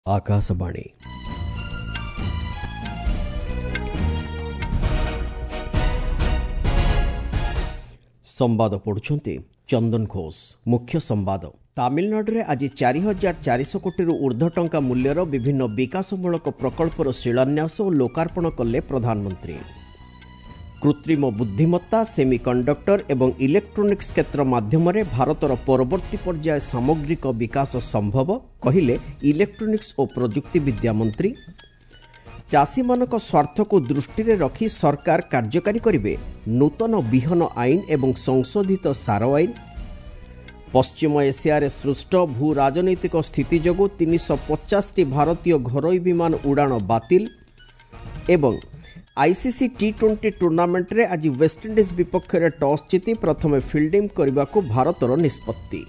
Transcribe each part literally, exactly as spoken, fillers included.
आकाशवाणी संवाद पढ़ुछंती चंदन घोष। मुख्य संवाद। तामिलनाडु में आज चार हजार चार सौ कोटी ऊर्ध्व टंका मूल्यर विभिन्न विकासमूलक प्रकल्पर शिलान्यास और लोकार्पण कले प्रधानमंत्री। कृत्रिम बुद्धिमत्ता, सेमीकंडक्टर एवं इलेक्ट्रोनिक्स क्षेत्र माध्यम भारतर परवर्ती पर्याय सामग्रिक विकास संभव कहिले इलेक्ट्रोनिक्स और प्रजुक्ति विद्या मंत्री। चाषी मानक स्वार्थ को दृष्टि में रखी सरकार कार्यकारी करिवे नूतन बिहन आईन एवं संशोधित सार आईन। पश्चिम एशिया सृष्ट भू राजनैतिक स्थिति जोगु तीन सौ पचास टी भारतीय घरोई विमान उड़ान बातिल। एवं आईसीसी टी ट्वेंटी टूर्नामेंट रे आज वेस्टइंडीज विपक्ष में टॉस जीति प्रथमे फिल्डिंग करने को भारतर निष्पत्ति।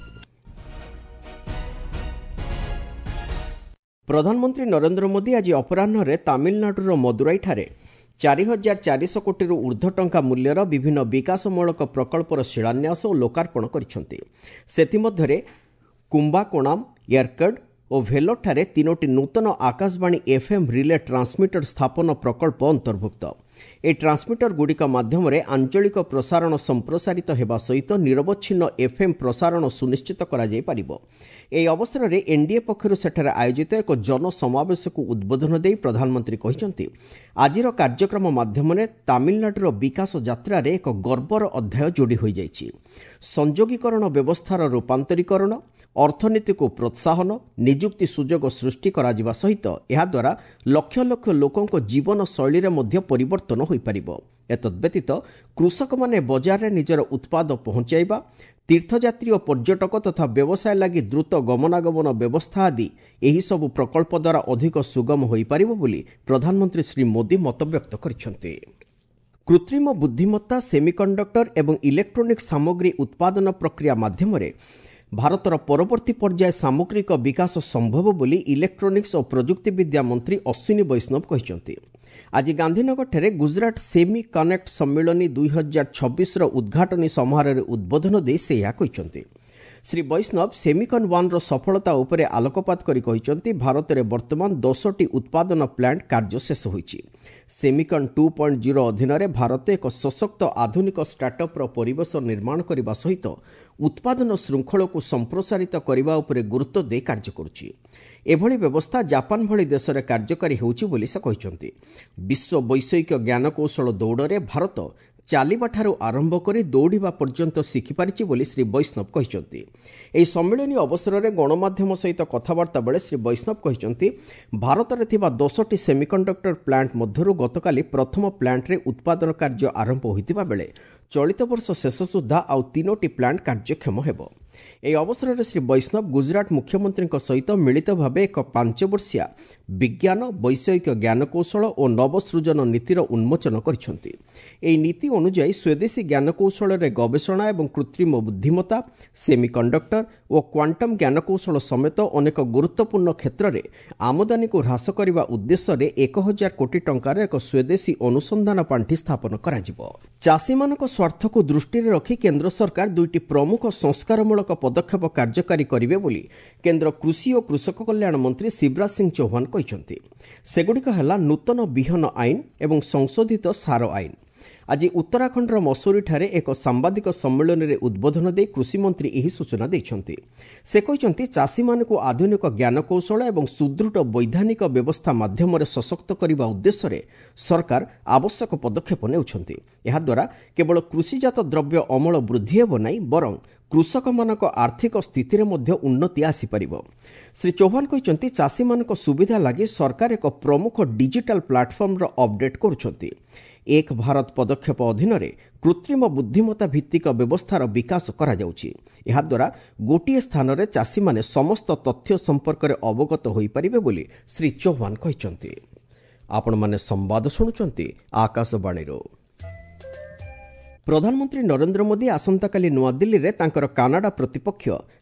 प्रधानमंत्री नरेंद्र मोदी आज अपराह्न तामिलनाडुर मदुराई ठारे चार हजार चार सौ कोटी ऊर्ध्व टंका मूल्यर विभिन्न विकासमूलक प्रकल्पर शिलान्यास और लोकार्पण करिसेंति। सेथिमध्यरे कुंभाकोणम, येरकड और भेलोर ठारे तीनोटी नूतन आकाशवाणी एफएम रिले ट्रांसमीटर स्थापन प्रकल्प अंतर्भुक्त। ए ट्रांसमीटर गुड़िक माध्यम आंचलिक प्रसारण संप्रसारित होगा सहित निरवच्छिन्न एफएम प्रसारण सुनिश्चित करा जाय परिबो। ए अवसर में एनडीए पक्षर सेठारे आयोजित एक जनसमावेश को उद्बोधन दे प्रधानमंत्री कहिसेंति आजिर कार्यक्रम माध्यम तामिलनाडुर विकास यात्रा रे एक गर्वर अध्याय जोड़ी हो जाइछि। संयोगीकरण व्यवस्थार रूपांतरीकरण, अर्थनीति को प्रोत्साहन, निजुक्ति सुजोग सृष्टि करा जिबा सहित एहा द्वारा लक्ष लक्ष लोकंक जीवन शैली रे मध्य परिवर्तन होई परिबो। एतद्व्यतीत कृषक माने बाजार रे निजर उत्पाद पहुंचाइबा, तीर्थयात्री और पर्यटक तथा व्यवसाय लगी द्रुत गमनागमन व्यवस्था आदि एही सब प्रकल्प द्वारा अधिक सुगम होई परिबो बोली प्रधानमंत्री श्री मोदी मत व्यक्त करिसेंति। कृत्रिम बुद्धिमत्ता, सेमीकंडक्टर एवं इलेक्ट्रोनिक्स सामग्री उत्पादन प्रक्रिया माध्यम भारतर परवर्ती पर्याय सामग्रिक विकास संभव बोली इलेक्ट्रोनिक्स और प्रजुक्ति विद्या मंत्री अश्विनी वैष्णव कहिसेंति। आज गांधीनगर गुजरात सेमी कनेक्ट सम्मेलनी दुई हजार छब्बीस उद्घाटनी समारोह उद्बोधन दे से यह कहिसेंति। श्री वैष्णव सेमिकन वन रो सफलता उपरे आलोकपात करी कहिसेंति भारत में वर्तमान दस टी उत्पादन प्लांट कार्य शेष होईछि। सेमिकन टू पॉइंट जीरो अधीन भारत एक सशक्त आधुनिक स्टार्टअप रो परिवेश निर्माण करने सहित उत्पादन श्रृंखल को संप्रसारित करने उपरे गुरुत्व दे कार्य करुछि। एभली व्यवस्था जापान भली देश में कार्यकारी होउछि बोली से कहिसेंति। विश्व वैषयिक ज्ञानकौशल दौड़े भारत चालिबा ठारू आरंभ करी दौड़िबा पर्यंत शिखि पारिछि बोली श्री वैष्णव कहिसेंति। एही सम्मेलनी अवसर में गणमाध्यम सहित कथबार्ता बेले श्री वैष्णव कहिसेंति भारत में थिबा दस टी सेमीकंडक्टर प्लांट मध्यरु गतकाली प्रथम प्लांट रे उत्पादन कार्य आरंभ होइतिबा बेले चलित वर्ष शेष सुधा आउ तीनोटी प्लांट कार्यक्षम हेबो। एही अवसर में श्री वैष्णव गुजरात मुख्यमंत्री सहित मिलित भाव एक पांच वर्षिया विज्ञान, वैषयिक ज्ञानकौशल और नवसृजन नीतिर उन्मोचन करिसेंति। एही नीति अनुसार स्वदेशी ज्ञानकौशल रे गवेषणा एवं कृत्रिम बुद्धिमत्ता, सेमीकंडक्टर और क्वांटम ज्ञानकौशल समेत अनेक गुरुत्वपूर्ण क्षेत्र में आमदानी को ह्रास करने उद्देश्य रे एक हजार कोटी टंकार एक स्वदेशी अनुसंधान पांठी स्थापन करा जिवो। चाषी मानक स्वार्थ को दृष्टि में रखी केंद्र सरकार दुईटी प्रमुख संस्कारमूलक पदक्षेप कार्यकारी करिवे बोली केंद्र कृषि और कृषक कल्याण मंत्री शिवराज सिंह चौहान कहिसेंति। सेगुड़िक हैला नूतन बिहन आईन एवं संशोधित सार आईन। आज उत्तराखंडर मसूरी ठारे एक सांबादिक सम्मेलन में उद्बोधन दे कृषि मंत्री यही सूचना देइछंति। से कहिसेंति चाषी मानकु आधुनिक ज्ञानकौशल एवं सुदृढ़ वैधानिक व्यवस्था माध्यम सशक्त करने उद्देश्य रे सरकार आवश्यक पदक्षेप नेउछंति। एहा द्वारा केवल कृषिजात द्रव्य अमल वृद्धि हेबो नाही बरं कृषक मानक आर्थिक स्थिति रे मध्य उन्नति आसी परिबो। श्री चौहान कहिसेंति चाषी मानक सुविधा लागि सरकार एक प्रमुख डिजिटल प्लाटफॉर्म रो अपडेट करुछंति। एक भारत पदक्षेप अधीन कृत्रिम बुद्धिमत्ता भित्तिक व्यवस्थार विकास करा जाउछि। एहा द्वारा गोटिए स्थान रे चाषी माने समस्त तथ्य संपर्क रे अवगत होई परिबे बोली श्री चौहान कहिसेंति। आपण माने संवाद सुनुचंती आकाशवाणी रो। प्रधानमंत्री नरेंद्र मोदी आसंताकाली नुआदिल्ली रे तांकर कानाडा प्रतिपक्ष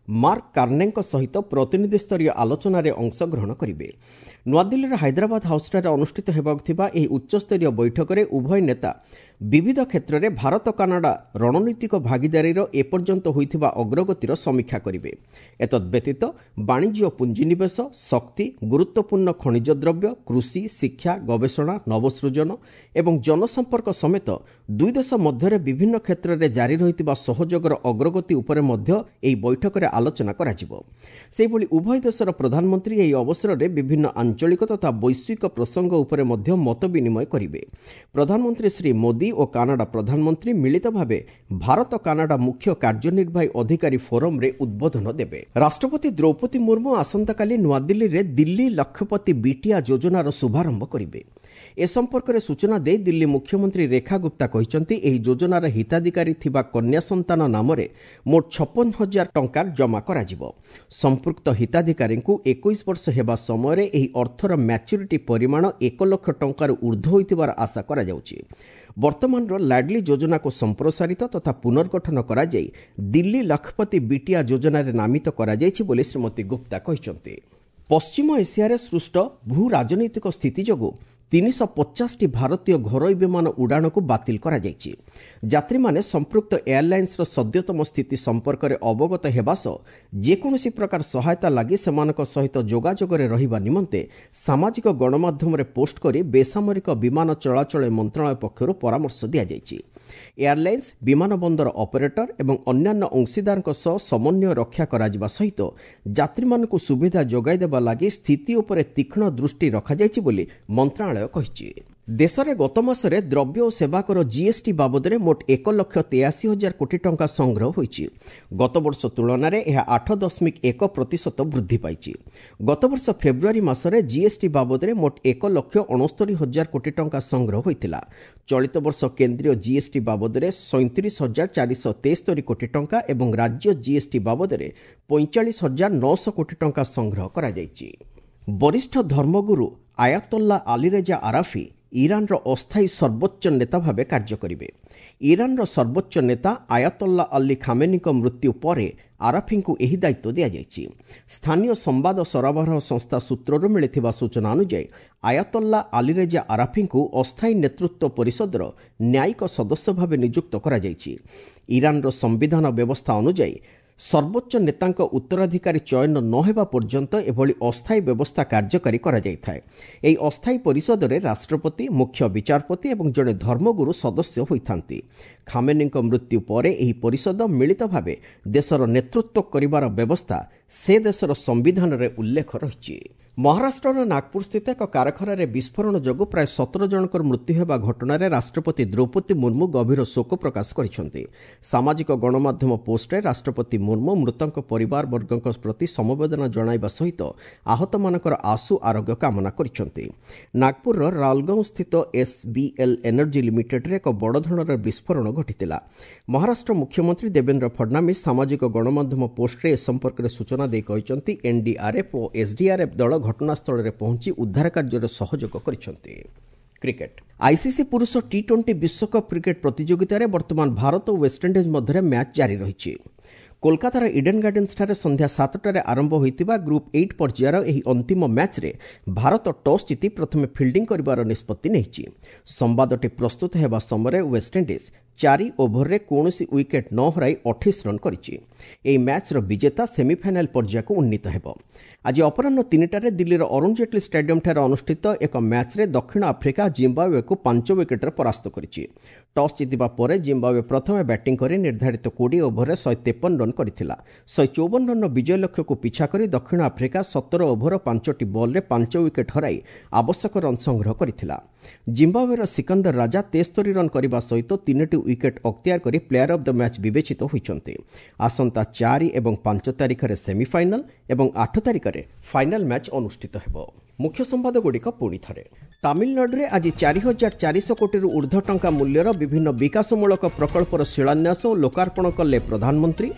ମାର୍କ କାର୍ନେଙ୍କ ସହିତ ପ୍ରତିନିଧି ସ୍ତରୀୟ ଆଲୋଚନାରେ ଅଂଶଗ୍ରହଣ କରିବେ। ନୂଆଦିଲ୍ଲୀର ହାଇଦ୍ରାବାଦ ହାଉସ୍ଠାରେ ଅନୁଷ୍ଠିତ ହେବାକୁ ଥିବା ଏହି ଉଚ୍ଚସ୍ତରୀୟ ବୈଠକରେ ଉଭୟ ନେତା ବିବିଧ କ୍ଷେତ୍ରରେ ଭାରତ କାନାଡା ରଣନୈତିକ ଭାଗିଦାରୀର ଏପର୍ଯ୍ୟନ୍ତ ହୋଇଥିବା ଅଗ୍ରଗତିର ସମୀକ୍ଷା କରିବେ। ଏତଦ୍ବ୍ୟତୀତ ବାଣିଜ୍ୟ ଓ ପୁଞ୍ଜିନିବେଶ, ଶକ୍ତି, ଗୁରୁତ୍ୱପୂର୍ଣ୍ଣ ଖଣିଜ ଦ୍ରବ୍ୟ, କୃଷି, ଶିକ୍ଷା, ଗବେଷଣା, ନବସୃଜନ ଏବଂ ଜନସମ୍ପର୍କ ସମେତ ଦୁଇ ଦେଶ ମଧ୍ୟରେ ବିଭିନ୍ନ କ୍ଷେତ୍ରରେ ଜାରି ରହିଥିବା ସହଯୋଗର ଅଗ୍ରଗତି ଉପରେ ମଧ୍ୟ ଏହି ବୈଠକରେ ଆଲୋଚନା କରାଯିବ। ସେହିଭଳି ଉଭୟ ଦେଶର ପ୍ରଧାନମନ୍ତ୍ରୀ ଏହି ଅବସରରେ ବିଭିନ୍ନ ଆଞ୍ଚଳିକ ତଥା ବୈଶ୍ୱିକ ପ୍ରସଙ୍ଗ ଉପରେ ମଧ୍ୟ ମତ ବିନିମୟ କରିବେ। ପ୍ରଧାନମନ୍ତ୍ରୀ ଶ୍ରୀ ମୋଦି ଓ କାନାଡା ପ୍ରଧାନମନ୍ତ୍ରୀ ମିଳିତ ଭାବେ ଭାରତ କାନାଡା ମୁଖ୍ୟ କାର୍ଯ୍ୟନିର୍ବାହୀ ଅଧିକାରୀ ଫୋରମରେ ଉଦ୍ବୋଧନ ଦେବେ। ରାଷ୍ଟ୍ରପତି ଦ୍ରୌପଦୀ ମୁର୍ମୁ ଆସନ୍ତାକାଲି ନୂଆଦିଲ୍ଲୀରେ ଦିଲ୍ଲୀ ଲକ୍ଷପତି ବିଟିଆ ଯୋଜନାର ଶୁଭାରମ୍ଭ କରିବେ। ଏ ସମ୍ପର୍କରେ ସୂଚନା ଦେଇ ଦିଲ୍ଲୀ ମୁଖ୍ୟମନ୍ତ୍ରୀ ରେଖା ଗୁପ୍ତା କହିଛନ୍ତି, ଏହି ଯୋଜନାର ହିତାଧିକାରୀ ଥିବା କନ୍ୟା ସନ୍ତାନ ନାମରେ ମୋଟ ଛପନ ହଜାର ଟଙ୍କା ଜମା କରାଯିବ। ସମ୍ପୃକ୍ତ ହିତାଧିକାରୀଙ୍କୁ ଏକୋଇଶ ବର୍ଷ ହେବା ସମୟରେ ଏହି ଅର୍ଥର ମ୍ୟାଚ୍ୟୁରିଟି ପରିମାଣ ଏକ ଲକ୍ଷ ଟଙ୍କାରୁ ଉର୍ଦ୍ଧ୍ୱ ହୋଇଥିବାର ଆଶା କରାଯାଉଛି। ବର୍ତ୍ତମାନର ଲାଡ୍ଲି ଯୋଜନାକୁ ସମ୍ପ୍ରସାରିତ ତଥା ପୁନର୍ଗଠନ କରାଯାଇ ଦିଲ୍ଲୀ ଲକ୍ଷପତି ବିଟିଆ ଯୋଜନାରେ ନାମିତ କରାଯାଇଛି ବୋଲି ଶ୍ରୀମତୀ ଗୁପ୍ତା କହିଛନ୍ତି। ପଶ୍ଚିମ ଏସିଆରେ ସୃଷ୍ଟ ଭୂ ରାଜନୈତିକ ସ୍ଥିତି ଯୋଗୁଁ ତିନିଶହ ପଚାଶଟି ଭାରତୀୟ ଘରୋଇ ବିମାନ ଉଡ଼ାଣକୁ ବାତିଲ କରାଯାଇଛି। ଯାତ୍ରୀମାନେ ସମ୍ପୃକ୍ତ ଏୟାରଲାଇନ୍ସର ସଦ୍ୟତମ ସ୍ଥିତି ସମ୍ପର୍କରେ ଅବଗତ ହେବା ସହ ଯେକୌଣସି ପ୍ରକାର ସହାୟତା ଲାଗି ସେମାନଙ୍କ ସହିତ ଯୋଗାଯୋଗରେ ରହିବା ନିମନ୍ତେ ସାମାଜିକ ଗଣମାଧ୍ୟମରେ ପୋଷ୍ଟ କରି ବେସାମରିକ ବିମାନ ଚଳାଚଳ ମନ୍ତ୍ରଣାଳୟ ପକ୍ଷରୁ ପରାମର୍ଶ ଦିଆଯାଇଛି। ଏୟାରଲାଇନ୍ସ, ବିମାନ ବନ୍ଦର ଅପରେଟର ଏବଂ ଅନ୍ୟାନ୍ୟ ଅଂଶୀଦାରଙ୍କ ସହ ସମନ୍ୱୟ ରକ୍ଷା କରାଯିବା ସହିତ ଯାତ୍ରୀମାନଙ୍କୁ ସୁବିଧା ଯୋଗାଇ ଦେବା ଲାଗି ସ୍ଥିତି ଉପରେ ତୀକ୍ଷ୍ଣ ଦୃଷ୍ଟି ରଖାଯାଇଛି ବୋଲି ମନ୍ତ୍ରଣାଳୟ କହିଛି। ଦେଶରେ ଗତ ମାସରେ ଦ୍ରବ୍ୟ ଓ ସେବାକର ଜିଏସ୍ଟି ବାବଦରେ ମୋଟ ଏକ ଲକ୍ଷ ତେୟାଅଶୀ ହଜାର କୋଟି ଟଙ୍କା ସଂଗ୍ରହ ହୋଇଛି। ଗତବର୍ଷ ତୁଳନାରେ ଏହା ଆଠ ଦଶମିକ ଏକ ପ୍ରତିଶତ ବୃଦ୍ଧି ପାଇଛି। ଗତବର୍ଷ ଫେବୃଆରୀ ମାସରେ ଜିଏସ୍ଟି ବାବଦରେ ମୋଟ ଏକ ଲକ୍ଷ ଅଣସ୍ତରୀ ହଜାର କୋଟି ଟଙ୍କା ସଂଗ୍ରହ ହୋଇଥିଲା। ଚଳିତ ବର୍ଷ କେନ୍ଦ୍ରୀୟ ଜିଏସ୍ଟି ବାବଦରେ ସଇଁତିରିଶ ହଜାର ଚାରିଶହ ତେସ୍ତରୀ କୋଟି ଟଙ୍କା ଏବଂ ରାଜ୍ୟ ଜିଏସ୍ଟି ବାବଦରେ ପଇଁଚାଳିଶ ହଜାର ନଅଶହ କୋଟି ଟଙ୍କା ସଂଗ୍ରହ କରାଯାଇଛି। ବରିଷ୍ଠ ଧର୍ମଗୁରୁ ଆୟାତୋଲ୍ଲା ଆଲିରେଜା ଆରାଫି ଇରାନର ଅସ୍ଥାୟୀ ସର୍ବୋଚ୍ଚ ନେତା ଭାବେ କାର୍ଯ୍ୟ କରିବେ। ଇରାନର ସର୍ବୋଚ୍ଚ ନେତା ଆୟାତୋଲ୍ଲା ଅଲ୍ଲୀ ଖାମେନିଙ୍କ ମୃତ୍ୟୁ ପରେ ଆରାଫିଙ୍କୁ ଏହି ଦାୟିତ୍ୱ ଦିଆଯାଇଛି। ସ୍ଥାନୀୟ ସମ୍ବାଦ ସରବରାହ ସଂସ୍ଥା ସୂତ୍ରରୁ ମିଳିଥିବା ସୂଚନା ଅନୁଯାୟୀ ଆୟାତୋଲ୍ଲା ଆଲିରେଜା ଆରାଫିଙ୍କୁ ଅସ୍ଥାୟୀ ନେତୃତ୍ୱ ପରିଷଦର ନ୍ୟାୟିକ ସଦସ୍ୟ ଭାବେ ନିଯୁକ୍ତ କରାଯାଇଛି। ଇରାନର ସମ୍ବିଧାନ ବ୍ୟବସ୍ଥା ଅନୁଯାୟୀ ସର୍ବୋଚ୍ଚ ନେତାଙ୍କ ଉତ୍ତରାଧିକାରୀ ଚୟନ ନ ହେବା ପର୍ଯ୍ୟନ୍ତ ଏଭଳି ଅସ୍ଥାୟୀ ବ୍ୟବସ୍ଥା କାର୍ଯ୍ୟକାରୀ କରାଯାଇଥାଏ। ଏହି ଅସ୍ଥାୟୀ ପରିଷଦରେ ରାଷ୍ଟ୍ରପତି, ମୁଖ୍ୟ ବିଚାରପତି ଏବଂ ଜଣେ ଧର୍ମଗୁରୁ ସଦସ୍ୟ ହୋଇଥାନ୍ତି। ଖାମେନିଙ୍କ ମୃତ୍ୟୁ ପରେ ଏହି ପରିଷଦ ମିଳିତ ଭାବେ ଦେଶର ନେତୃତ୍ୱ କରିବାର ବ୍ୟବସ୍ଥା ସେ ଦେଶର ସମ୍ବିଧାନରେ ଉଲ୍ଲେଖ ରହିଛି। ମହାରାଷ୍ଟ୍ରର ନାଗପୁରସ୍ଥିତ ଏକ କାରଖାନାରେ ବିସ୍ଫୋରଣ ଯୋଗୁଁ ପ୍ରାୟ ସତର ଜଣଙ୍କର ମୃତ୍ୟୁ ହେବା ଘଟଣାରେ ରାଷ୍ଟ୍ରପତି ଦ୍ରୌପଦୀ ମୁର୍ମୁ ଗଭୀର ଶୋକ ପ୍ରକାଶ କରିଛନ୍ତି। ସାମାଜିକ ଗଣମାଧ୍ୟମ ପୋଷ୍ଟରେ ରାଷ୍ଟ୍ରପତି ମୁର୍ମୁ ମୃତଙ୍କ ପରିବାରବର୍ଗଙ୍କ ପ୍ରତି ସମବେଦନା ଜଣାଇବା ସହିତ ଆହତମାନଙ୍କର ଆଶୁ ଆରୋଗ୍ୟ କାମନା କରିଛନ୍ତି। ନାଗପୁରର ରାଲଗାଓଁ ସ୍ଥିତ ଏସ୍ବିଏଲ୍ ଏନର୍ଜି ଲିମିଟେଡ୍ରେ ଏକ ବଡ଼ ଧରଣର ବିସ୍ଫୋରଣ ଘଟିଥିଲା। ମହାରାଷ୍ଟ୍ର ମୁଖ୍ୟମନ୍ତ୍ରୀ ଦେବେନ୍ଦ୍ର ଫଡନାମିସ୍ ସାମାଜିକ ଗଣମାଧ୍ୟମ ପୋଷ୍ଟରେ ଏ ସମ୍ପର୍କରେ ସୂଚନା ଦେଇ କହିଛନ୍ତି, ଏନ୍ଡିଆର୍ଏଫ୍ ଓ ଏସ୍ଡିଆର୍ଏଫ୍ ଦଳ ଘଟଣାସ୍ଥଳରେ ପହଞ୍ଚି ଉଦ୍ଧାର କାର୍ଯ୍ୟରେ ସହଯୋଗ କରିଛନ୍ତି। କ୍ରିକେଟ୍ ଆଇସିସି ପୁରୁଷ ଟି ଟ୍ୱେଣ୍ଟି ବିଶ୍ୱକପ୍ କ୍ରିକେଟ୍ ପ୍ରତିଯୋଗିତାରେ ବର୍ତ୍ତମାନ ଭାରତ ଓ ୱେଷ୍ଟଇଣ୍ଡିଜ୍ ମଧ୍ୟରେ ମ୍ୟାଚ୍ ଜାରି ରହିଛି। କୋଲକାତାର ଇଡେନ୍ ଗାର୍ଡେନ୍ସଠାରେ ସନ୍ଧ୍ୟା ସାତଟାରେ ଆରମ୍ଭ ହୋଇଥିବା ଗ୍ରୁପ୍ ଏଇଟ୍ ପର୍ଯ୍ୟାୟର ଏହି ଅନ୍ତିମ ମ୍ୟାଚ୍ରେ ଭାରତ ଟସ୍ ଜିତି ପ୍ରଥମେ ଫିଲ୍ଡିଂ କରିବାର ନିଷ୍ପତ୍ତି ନେଇଛି। ସମ୍ବାଦଟି ପ୍ରସ୍ତୁତ ହେବା ସମୟରେ ୱେଷ୍ଟଇଣ୍ଡିଜ୍ ଚାରି ଓଭରରେ କୌଣସି ୱିକେଟ୍ ନ ହରାଇ ଅଠେଇଶ ରନ୍ କରିଛି। ଏହି ମ୍ୟାଚ୍ର ବିଜେତା ସେମିଫାଇନାଲ୍ ପର୍ଯ୍ୟାୟକୁ ଉନ୍ନୀତ ହେବ। ଆଜି ଅପରାହ୍ନ ତିନିଟାରେ ଦିଲ୍ଲୀର ଅରୁଣ ଜେଟ୍ଲୀ ଷ୍ଟାଡିୟମ୍ଠାରେ ଅନୁଷ୍ଠିତ ଏକ ମ୍ୟାଚ୍ରେ ଦକ୍ଷିଣ ଆଫ୍ରିକା ଜିମ୍ବାୱେକୁ ପାଞ୍ଚ ୱିକେଟ୍ରେ ପରାସ୍ତ କରିଛି। ଟସ୍ ଜିତିବା ପରେ ଜିମ୍ବାୱେ ପ୍ରଥମେ ବ୍ୟାଟିଂ କରି ନିର୍ଦ୍ଧାରିତ କୋଡ଼ିଏ ଓଭରରେ ଶହେ ତେପନ ରନ୍ କରିଥିଲା। ଶହେ ଚଉବନ ରନ୍ର ବିଜୟ ଲକ୍ଷ୍ୟକୁ ପିଛା କରି ଦକ୍ଷିଣ ଆଫ୍ରିକା ସତର ଓଭର ପାଞ୍ଚଟି ବଲ୍ରେ ପାଞ୍ଚ ୱିକେଟ୍ ହରାଇ ଆବଶ୍ୟକ ରନ୍ ସଂଗ୍ରହ କରିଥିଲା। ଜିମ୍ବାୱେର ସିକନ୍ଦର ରାଜା ତେସ୍ତରୀ ରନ୍ କରିବା ସହିତ ତିନୋଟି ୱିକେଟ୍ ଅକ୍ତିଆର କରି ପ୍ଲେୟାର ଅଫ୍ ଦ ମ୍ୟାଚ୍ ବିବେଚିତ ହୋଇଛନ୍ତି। ଆସନ୍ତା ଚାରି ଏବଂ ପାଞ୍ଚ ତାରିଖରେ ସେମିଫାଇନାଲ୍ ଏବଂ ଆଠ ତାରିଖରେ ଫାଇନାଲ୍ ମ୍ୟାଚ୍ ଅନୁଷ୍ଠିତ ହେବ। ମୁଖ୍ୟ ସମ୍ବାଦଗୁଡ଼ିକ ପୁଣି ଥରେ। ତାମିଲନାଡୁରେ ଆଜି ଚାରି ହଜାର ଚାରିଶହ କୋଟିରୁ ଉର୍ଦ୍ଧ୍ୱ ଟଙ୍କା ମୂଲ୍ୟର ବିଭିନ୍ନ ବିକାଶମୂଳକ ପ୍ରକଳ୍ପର ଶିଳାନ୍ୟାସ ଓ ଲୋକାର୍ପଣ କଲେ ପ୍ରଧାନମନ୍ତ୍ରୀ।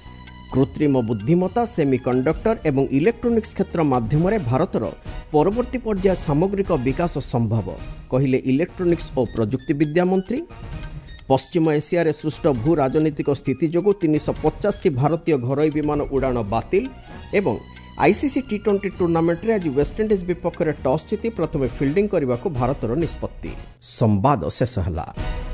କୃତ୍ରିମ ବୁଦ୍ଧିମତ୍ତା, ସେମିକଣ୍ଡକ୍ଟର ଏବଂ ଇଲେକ୍ଟ୍ରୋନିକ୍ସ କ୍ଷେତ୍ର ମାଧ୍ୟମରେ ଭାରତର ପରବର୍ତ୍ତୀ ପର୍ଯ୍ୟାୟ ସାମଗ୍ରିକ ବିକାଶ ସମ୍ଭବ, କହିଲେ ଇଲେକ୍ଟ୍ରୋନିକ୍ସ ଓ ପ୍ରଯୁକ୍ତି ବିଦ୍ୟା ମନ୍ତ୍ରୀ। ପଶ୍ଚିମ ଏସିଆରେ ସୃଷ୍ଟ ଭୂ ରାଜନୈତିକ ସ୍ଥିତି ଯୋଗୁଁ ତିନିଶହ ପଚାଶଟି ଭାରତୀୟ ଘରୋଇ ବିମାନ ଉଡ଼ାଣ ବାତିଲ ଏବଂ ଆଇସିସି ଟି ଟ୍ୱେଣ୍ଟି ଟୁର୍ଣ୍ଣାମେଣ୍ଟରେ ଆଜି ୱେଷ୍ଟଇଣ୍ଡିଜ୍ ବିପକ୍ଷରେ ଟସ୍ ଜିତି ପ୍ରଥମେ ଫିଲ୍ଡିଂ କରିବାକୁ ଭାରତର ନିଷ୍ପତ୍ତି। ସମ୍ବାଦ ଶେଷ ହେଲା।